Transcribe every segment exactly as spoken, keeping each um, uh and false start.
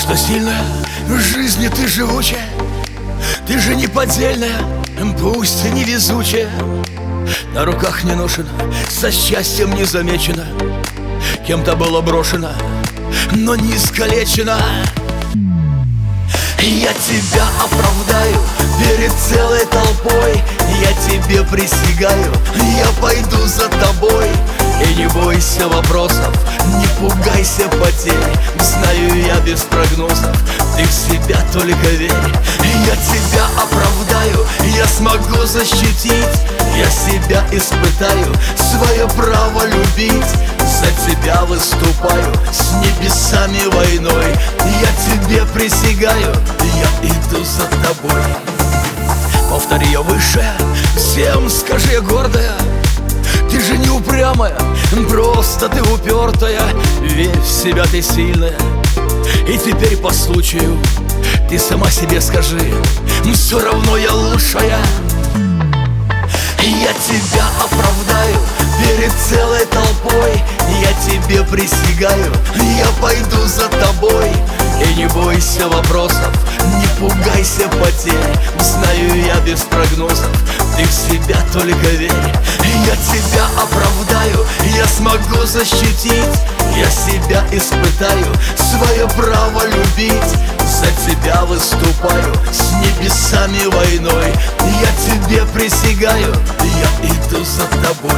что сильная в жизни ты живучая, ты же не поддельная, пусть и невезучая. На руках не ношена, со счастьем не замечена, кем-то была брошена, но не искалечена. Я тебя оправдаю перед целой толпой, я тебе присягаю, я пойду за тобой. И не бойся вопросов, не пугайся потерь, знаю я без прогнозов, ты в себя только верь. Я тебя оправдаю, я смогу защитить, я себя испытаю, свое право любить. За тебя выступаю, с небесами войной, я тебе присягаю, я иду за тобой. Повтори я высшая, всем скажи я гордая, ты же не упрямая, просто ты упертая. Верь в себя, ты сильная, и теперь по случаю ты сама себе скажи: все равно я лучшая. Я тебя оправдаю перед целой толпой, я тебе присягаю, я пойду за тобой. И не бойся вопросов, не пугайся потерь, знаю я без прогнозов, ты в себя только верь. Я тебя оправдаю, я смогу защитить, я себя испытаю, свое право любить. За тебя выступаю, с небесами войной, я тебе присягаю, я иду за тобой.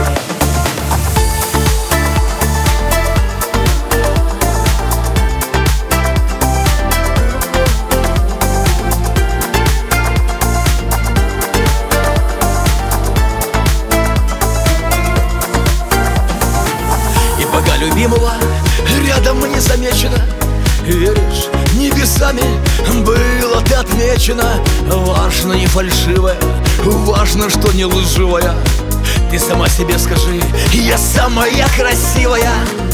Любимого рядом не замечено, веришь, небесами было ты отмечена. Важно не фальшивая, важно, что не лживая. Ты сама себе скажи: я самая красивая.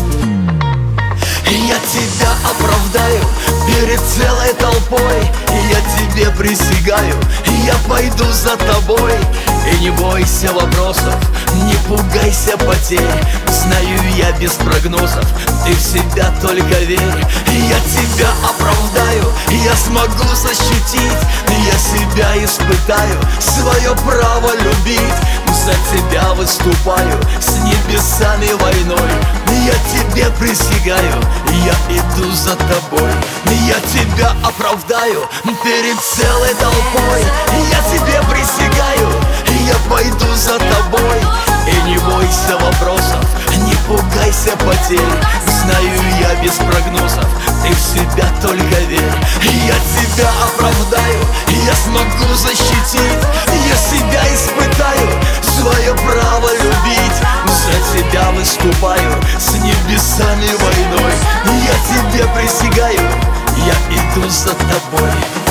Я тебя оправдаю перед целой толпой, я тебе присягаю, я пойду за тобой. И не бойся вопросов, не пугайся потерь, знаю я без прогнозов, ты в себя только верь. Я тебя оправдаю, я смогу защитить, я себя испытаю, свое право любить. За тебя выступаю, с небесами войной, я тебе присягаю, я иду за тобой. Я тебя оправдаю перед целой толпой, я тебе присягаю, я пойду за тобой. И не бойся вопросов, не пугайся потерь, знаю я без прогнозов, ты в себя только верь. Я тебя оправдаю, я смогу защитить, я себя испытаю, свое право любить. За тебя выступаю, с небесами войной, я тебе присягаю, я иду за тобой.